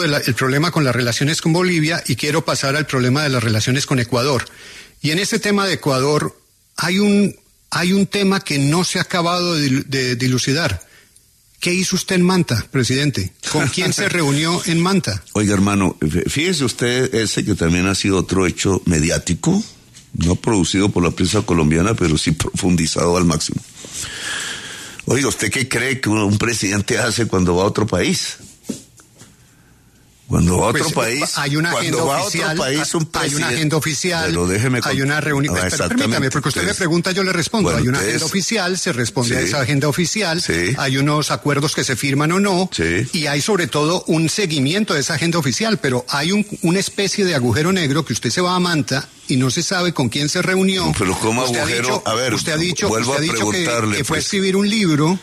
el problema con las relaciones con Bolivia y quiero pasar al problema de las relaciones con Ecuador. Y en este tema de Ecuador hay un tema que no se ha acabado de dilucidar. ¿Qué hizo usted en Manta, presidente? ¿Con quién se reunió en Manta? Oiga, hermano, fíjese usted ese que también ha sido otro hecho mediático, no producido por la prensa colombiana, pero sí profundizado al máximo. Oiga, ¿usted qué cree que un presidente hace cuando va a otro país? Cuando va a otro país, hay una agenda oficial, hay una agenda oficial, hay una reunión. Pero permítame, porque usted me pregunta, yo le respondo. Bueno, hay una agenda oficial, se responde a esa agenda oficial, hay unos acuerdos que se firman o no, y hay sobre todo un seguimiento de esa agenda oficial, pero hay una especie de agujero negro que usted se va a Manta y no se sabe con quién se reunió. Pero ¿cómo agujero? Usted ha dicho que fue a escribir un libro.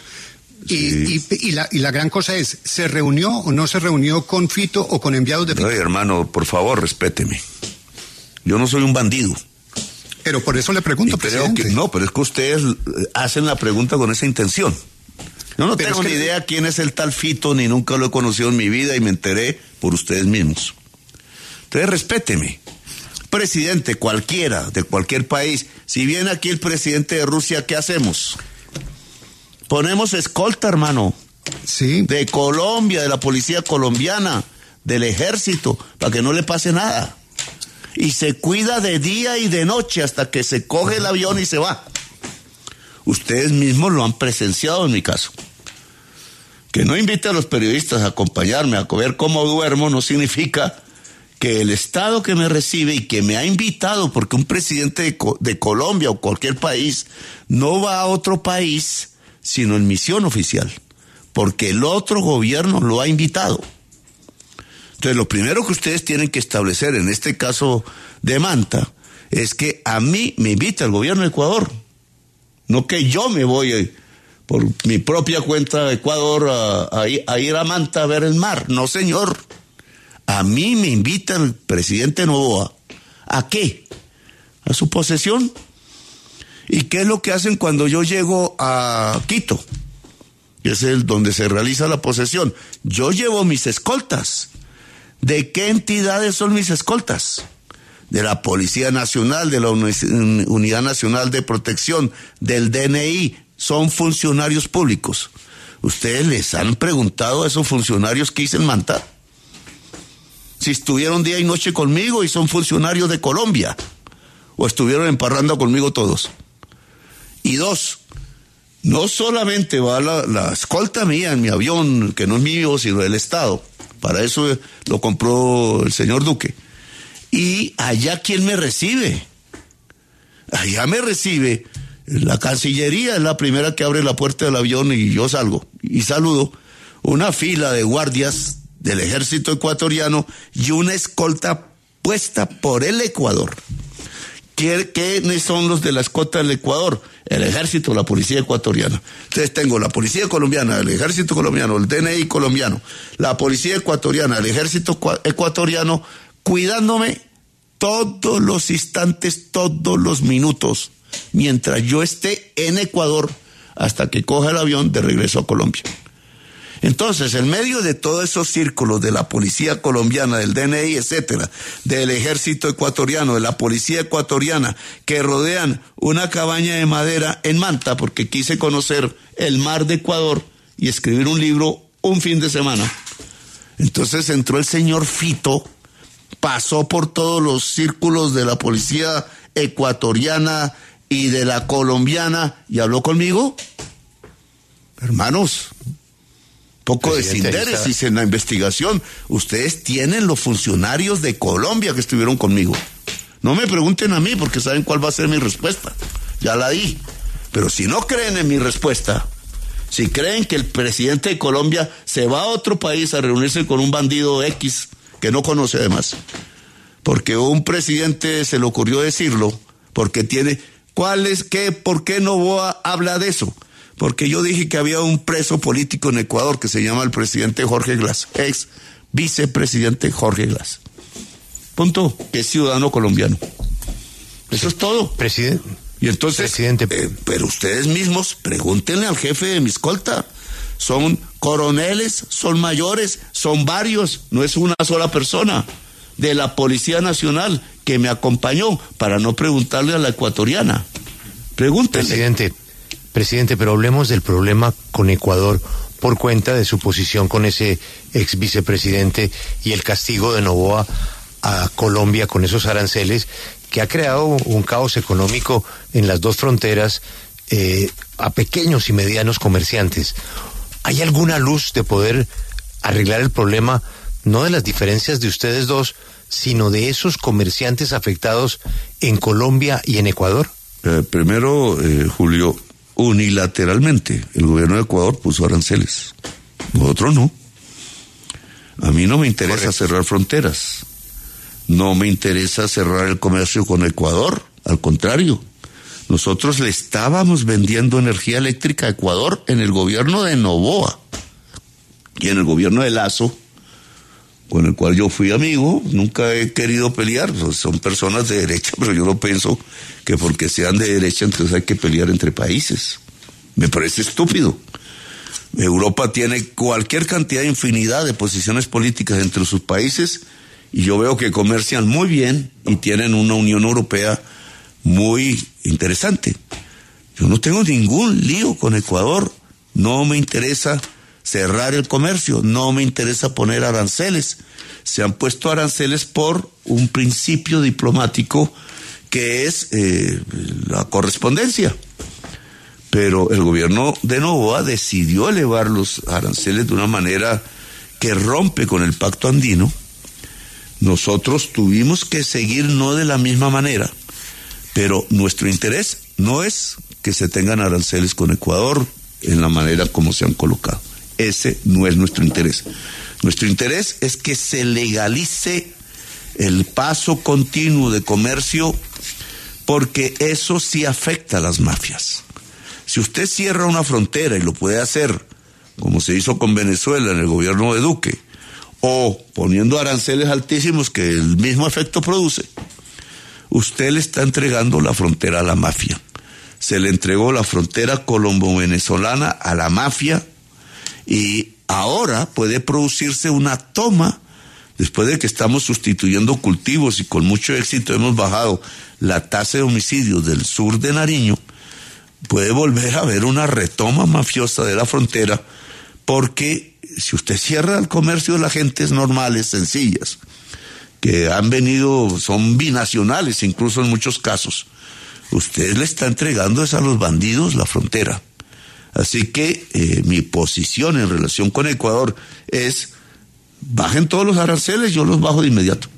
Y la gran cosa es, ¿se reunió o no se reunió con Fito o con enviados de Fito? Oye, hermano, por favor, respéteme. Yo no soy un bandido. Pero por eso le pregunto, presidente. Pero es que ustedes hacen la pregunta con esa intención. Yo no tengo ni idea quién es el tal Fito, ni nunca lo he conocido en mi vida y me enteré por ustedes mismos. Entonces, respéteme. Presidente cualquiera, de cualquier país, si viene aquí el presidente de Rusia, ¿qué hacemos? Ponemos escolta, hermano. Sí. De Colombia, de la policía colombiana, del ejército, para que no le pase nada. Y se cuida de día y de noche hasta que se coge el avión y se va. Ustedes mismos lo han presenciado en mi caso. Que no invite a los periodistas a acompañarme a ver cómo duermo no significa que el Estado que me recibe y que me ha invitado, porque un presidente de Colombia o cualquier país no va a otro país sino en misión oficial, porque el otro gobierno lo ha invitado. Entonces, lo primero que ustedes tienen que establecer en este caso de Manta es que a mí me invita el gobierno de Ecuador, no que yo me voy por mi propia cuenta de Ecuador a ir a Manta a ver el mar. No, señor. A mí me invita el presidente Noboa. ¿A qué? A su posesión. ¿Y qué es lo que hacen cuando yo llego a Quito? Que es donde se realiza la posesión. Yo llevo mis escoltas. ¿De qué entidades son mis escoltas? De la Policía Nacional, de la Unidad Nacional de Protección, del DNI. Son funcionarios públicos. ¿Ustedes les han preguntado a esos funcionarios qué hice en Manta? Si estuvieron día y noche conmigo y son funcionarios de Colombia. O estuvieron emparrando conmigo todos. Y dos, no solamente va la escolta mía en mi avión, que no es mío, sino del Estado. Para eso lo compró el señor Duque. Y allá, ¿quién me recibe? Allá me recibe la Cancillería, es la primera que abre la puerta del avión y yo salgo. Y saludo una fila de guardias del ejército ecuatoriano y una escolta puesta por el Ecuador. ¿Quiénes son los de la escolta del Ecuador? El ejército, la policía ecuatoriana. Entonces tengo la policía colombiana, el ejército colombiano, el DNI colombiano, la policía ecuatoriana, el ejército ecuatoriano, cuidándome todos los instantes, todos los minutos, mientras yo esté en Ecuador, hasta que coja el avión de regreso a Colombia. Entonces, en medio de todos esos círculos de la policía colombiana, del DNI, etcétera, del ejército ecuatoriano, de la policía ecuatoriana, que rodean una cabaña de madera en Manta, porque quise conocer el mar de Ecuador y escribir un libro un fin de semana. Entonces entró el señor Fito, pasó por todos los círculos de la policía ecuatoriana y de la colombiana y habló conmigo. Hermanos, poco de sindéresis en la investigación. Ustedes tienen los funcionarios de Colombia que estuvieron conmigo. No me pregunten a mí porque saben cuál va a ser mi respuesta. Ya la di. Pero si no creen en mi respuesta, si creen que el presidente de Colombia se va a otro país a reunirse con un bandido X que no conoce además, porque un presidente se le ocurrió decirlo, porque tiene... ¿Por qué Noboa habla de eso? Porque yo dije que había un preso político en Ecuador que se llama el presidente Jorge Glass, ex vicepresidente Jorge Glass. Punto. Que es ciudadano colombiano. Eso es todo. Presidente. Y entonces, pero ustedes mismos pregúntenle al jefe de mi escolta son coroneles, son mayores, son varios, no es una sola persona de la Policía Nacional que me acompañó, para no preguntarle a la ecuatoriana. Pregúntele. Presidente, pero hablemos del problema con Ecuador por cuenta de su posición con ese ex vicepresidente y el castigo de Noboa a Colombia con esos aranceles que ha creado un caos económico en las dos fronteras a pequeños y medianos comerciantes. ¿Hay alguna luz de poder arreglar el problema, no de las diferencias de ustedes dos, sino de esos comerciantes afectados en Colombia y en Ecuador? Primero, Julio, unilateralmente el gobierno de Ecuador puso aranceles, nosotros no. A mí no me interesa cerrar fronteras, no me interesa cerrar el comercio con Ecuador, al contrario, nosotros le estábamos vendiendo energía eléctrica a Ecuador en el gobierno de Noboa y en el gobierno de Lasso, con el cual yo fui amigo. Nunca he querido pelear, son personas de derecha, pero yo no pienso que porque sean de derecha entonces hay que pelear entre países. Me parece estúpido. Europa tiene cualquier cantidad, infinidad de posiciones políticas entre sus países y yo veo que comercian muy bien y tienen una Unión Europea muy interesante. Yo no tengo ningún lío con Ecuador, no me interesa cerrar el comercio, no me interesa poner aranceles. Se han puesto aranceles por un principio diplomático que es la correspondencia. Pero el gobierno de Noboa decidió elevar los aranceles de una manera que rompe con el pacto andino. Nosotros tuvimos que seguir no de la misma manera, pero nuestro interés no es que se tengan aranceles con Ecuador en la manera como se han colocado. Ese no es nuestro interés. Nuestro interés es que se legalice el paso continuo de comercio, porque eso sí afecta a las mafias. Si usted cierra una frontera, y lo puede hacer, como se hizo con Venezuela en el gobierno de Duque, o poniendo aranceles altísimos que el mismo efecto produce, usted le está entregando la frontera a la mafia. Se le entregó la frontera colombo-venezolana a la mafia, y ahora puede producirse una toma, después de que estamos sustituyendo cultivos y con mucho éxito hemos bajado la tasa de homicidios del sur de Nariño, puede volver a haber una retoma mafiosa de la frontera, porque si usted cierra el comercio de las gentes normales, sencillas, que han venido, son binacionales incluso en muchos casos, usted le está entregando a los bandidos la frontera. Así que mi posición en relación con Ecuador es: bajen todos los aranceles, yo los bajo de inmediato.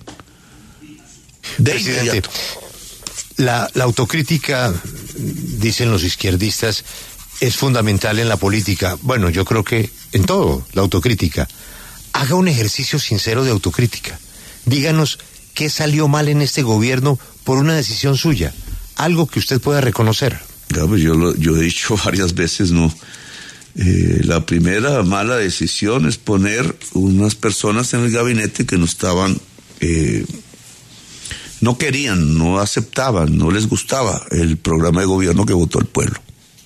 Presidente, la autocrítica, dicen los izquierdistas, es fundamental en la política. Bueno, yo creo que en todo, la autocrítica. Haga un ejercicio sincero de autocrítica. Díganos qué salió mal en este gobierno por una decisión suya, algo que usted pueda reconocer. Ya, pues yo he dicho varias veces, ¿no? La primera mala decisión es poner unas personas en el gabinete que no estaban, no querían, no aceptaban, no les gustaba el programa de gobierno que votó el pueblo.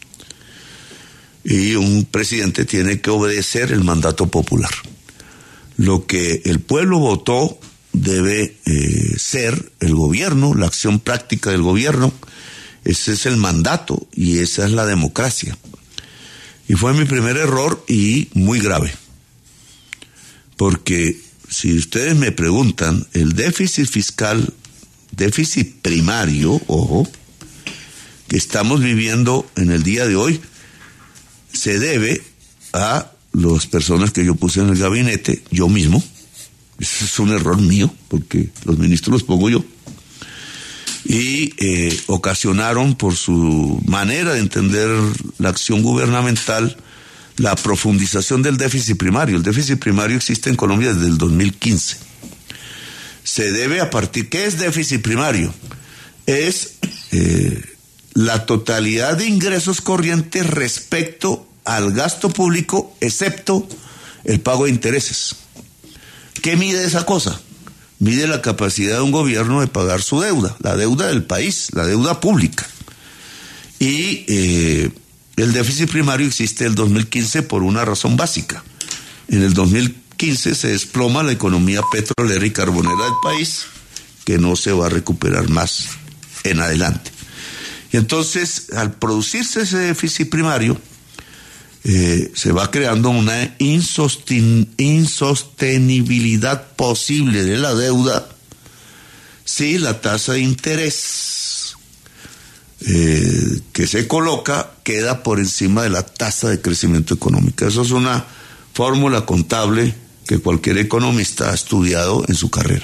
Y un presidente tiene que obedecer el mandato popular. Lo que el pueblo votó debe ser el gobierno, la acción práctica del gobierno. Ese es el mandato y esa es la democracia. Y fue mi primer error y muy grave. Porque si ustedes me preguntan, el déficit fiscal, déficit primario, ojo, que estamos viviendo en el día de hoy, se debe a las personas que yo puse en el gabinete, yo mismo. Ese es un error mío, porque los ministros los pongo yo. Y ocasionaron, por su manera de entender la acción gubernamental, la profundización del déficit primario. El déficit primario existe en Colombia desde el 2015. Se debe a partir... ¿Qué es déficit primario? Es la totalidad de ingresos corrientes respecto al gasto público, excepto el pago de intereses. ¿Qué mide esa cosa? Mide la capacidad de un gobierno de pagar su deuda, la deuda del país, la deuda pública. Y el déficit primario existe en el 2015 por una razón básica. En el 2015 se desploma la economía petrolera y carbonera del país, que no se va a recuperar más en adelante. Y entonces, al producirse ese déficit primario, se va creando una insostenibilidad posible de la deuda si la tasa de interés que se coloca queda por encima de la tasa de crecimiento económico. Eso es una fórmula contable que cualquier economista ha estudiado en su carrera.